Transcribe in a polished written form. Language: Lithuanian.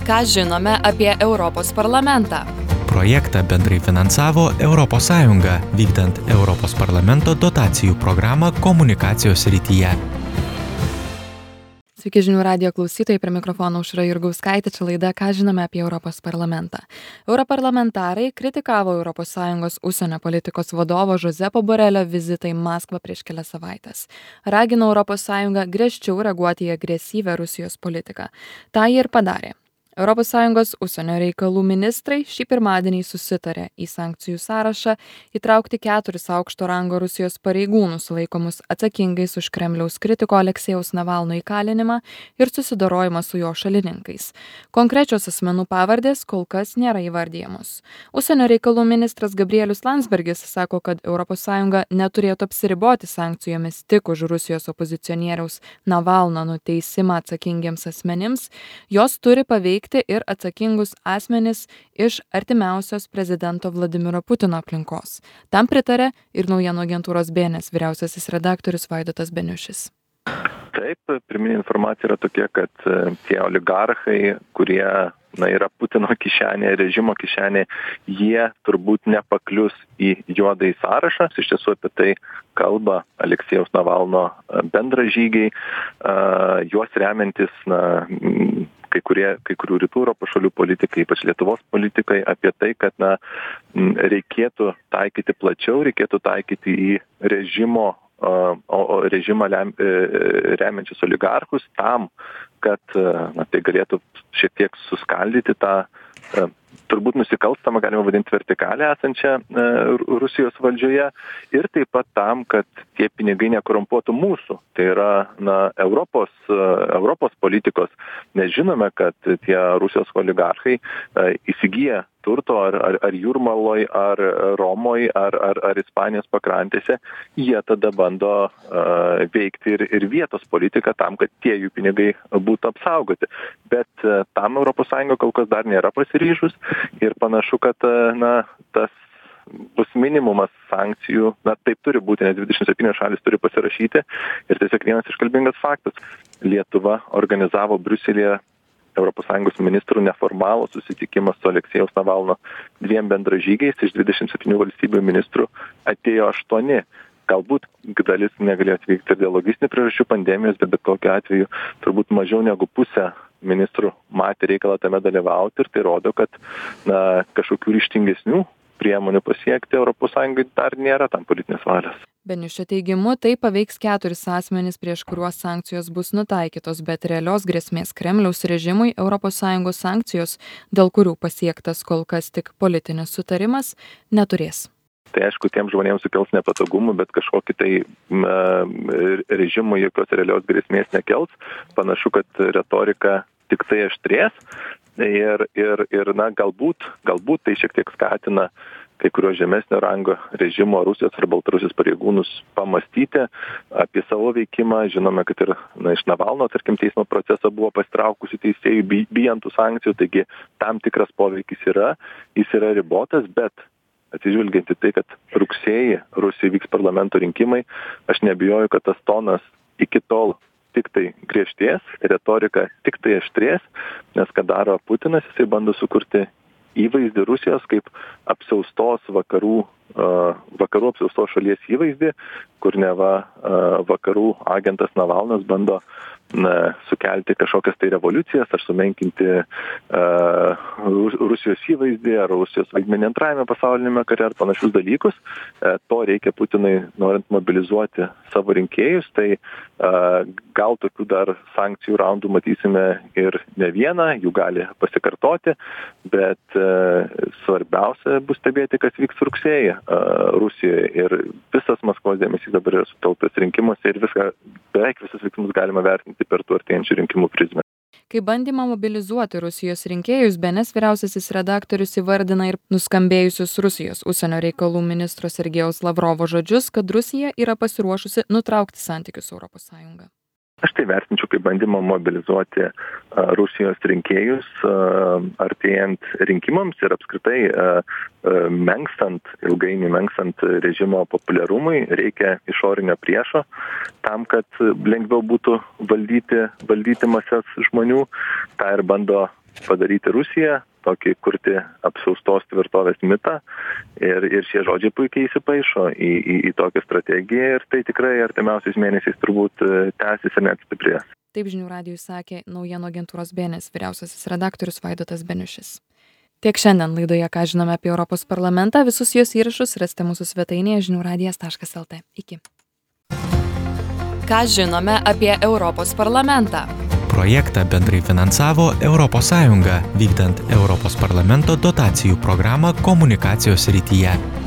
Ką žinome apie Europos parlamentą? Projektą bendrai finansavo ES, vykdant Europos parlamento dotacijų programą komunikacijos srityje. Sveiki žinių radijo klausytojai, prie mikrofono Aušra Jurgauskaitė, čia laida Ką žinome apie Europos parlamentą. Europarlamentarai kritikavo ES užsienio politikos vadovo Žozepo Borelio vizitą į Maskvą prieš kelias savaites. Ragino ES griežčiau reaguoti į agresyvią Rusijos politiką. Ta jie ir padarė. ES užsienio reikalų ministrai šį pirmadienį susitarė į sankcijų sąrašą įtraukti 4 aukšto rango Rusijos pareigūnus laikomus atsakingais už Kremliaus kritiko Aleksejaus Navalno įkalinimą ir susidorojimą su jo šalininkais. Konkrečios asmenų pavardės kol kas nėra įvardyjamos. Užsienio reikalų ministras Gabrielius Landsbergis sako, kad ES neturėtų apsiriboti sankcijomis tik už Rusijos opozicionieriaus Navalno nuteisimą atsakingiems asmenims, jos turi paveikti ir atsakingus asmenis iš artimiausios prezidento Vladimiro Putino aplinkos. Tam pritarė ir naujienų agentūros BNS vyriausiasis redaktorius Vaidotas Beniušis. Taip, pirminė informacija yra tokia, kad tie oligarchai, kurie yra Putino kišenė, režimo kišenė, jie turbūt nepaklius į juodąjį sąrašą. Iš tiesų apie tai kalba Aleksejaus Navalno bendražygiai, juos remiantis kai kurių rytų Europos šalių politikai, ypač Lietuvos politikai, apie tai, kad reikėtų taikyti plačiau, reikėtų taikyti į režimą remiančius oligarchus tam, kad tai galėtų šiek tiek suskaldyti tą turbūt nusikalstamą, galima vadinti, vertikalę esančią Rusijos valdžioje ir taip pat tam, kad tie pinigai nekorumpuotų mūsų. Tai yra Europos politikos. Nes žinome, kad tie Rusijos oligarchai įsigyja turto ar Jūrmaloj, ar Romoj, ar Ispanijos pakrantėse, jie tada bando veikti ir vietos politiką tam, kad tie jų pinigai būtų apsaugoti. Bet tam ES kol kas dar nėra pasiryžus ir panašu, kad tas bus minimumas sankcijų, taip turi būti, nes 27 šalis turi pasirašyti ir tiesiog vienas iškalbingas faktas. Lietuva organizavo Briuselyje ES ministrų neformalų susitikimą su Aleksejaus Navalno 2 bendražygiais, iš 27 valstybių ministrų atėjo 8. Galbūt dalis negalėjo atvykti dėl logistinių priežasčių pandemijos, bet kokiu atveju turbūt mažiau negu pusė ministrų matė reikalą tame dalyvauti ir tai rodo, kad kažkokių ryžtingesnių priemonių pasiekti ES dar nėra tam politinės valios. Beniušio teigimu, tai paveiks 4 asmenis, prieš kuriuos sankcijos bus nutaikytos, bet realios grėsmės Kremliaus režimui ES sankcijos, dėl kurių pasiektas kol kas tik politinis sutarimas, neturės. Tai aišku, tiems žmonėms sukels nepatogumų, bet kažkokį tai režimui jokios realios grėsmės nekels. Panašu, kad retorika tik tai aštrės ir galbūt tai šiek tiek skatina kai kurios žemesnio rango režimo Rusijos ar Baltarusijos pareigūnus pamastyti apie savo veikimą. Žinome, kad ir iš Navalno, tarkim, teismo proceso buvo pasitraukusių teisėjų bijant tų sankcijų, taigi tam tikras poveikis yra, jis yra ribotas, bet atsižvelgiant į tai, kad rugsėjį Rusijoje vyks parlamento rinkimai, aš neabejoju, kad tas tonas iki tol tik tai griežtės, retorika tik tai aštrės, nes ką daro Putinas, jisai bando sukurti įvaizdį Rusijos kaip apsiaustos vakarų apsiaustos šalies įvaizdį, kur neva vakarų agentas Navalnas bando sukelti kažkokias tai revoliucijas ar sumenkinti Rusijos įvaizdį ar Rusijos vaidmenį antrajame pasaulinėme kare ar panašius dalykus. To reikia Putinui, norint mobilizuoti savo rinkėjus, tai gal tokių dar sankcijų raundų matysime ir ne vieną, jų gali pasikartoti, bet svarbiausia bus stebėti, kas vyks rugsėjį Rusijoje ir visas Maskvos dėmesys dabar yra sutelktas rinkimuose ir beveik visus veiksmus galima vertinti per tų artėjančių rinkimų prizmę. Kai bandymą mobilizuoti Rusijos rinkėjus, BNS vyriausiasis redaktorius įvardina ir nuskambėjusius Rusijos užsienio reikalų ministro Sergejaus Lavrovo žodžius, kad Rusija yra pasiruošusi nutraukti santykius su ES. Aš tai vertinčiau kaip bandymą mobilizuoti Rusijos rinkėjus artėjant rinkimams ir apskritai ilgainiui menkstant režimo populiarumui reikia išorinio priešo tam, kad lengviau būtų valdyti mases žmonių. Ta ir bando padaryti Rusiją, tokį kurti apsiaustos tvirtovės mitą ir šie žodžiai puikiai įsipaišo į tokią strategiją ir tai tikrai artimiausiais mėnesiais turbūt tęsis ir net stiprės. Taip žinių radijui sakė naujienų agentūros BNS vyriausiasis redaktorius Vaidotas Beniušis. Tiek šiandien laidoje, ką žinome apie Europos parlamentą, visus jos įrašus rasite mūsų svetainėje žiniųradijas.lt. Iki. Ką žinome apie Europos parlamentą? Projektą bendrai finansavo ES, vykdant Europos parlamento dotacijų programą komunikacijos srityje.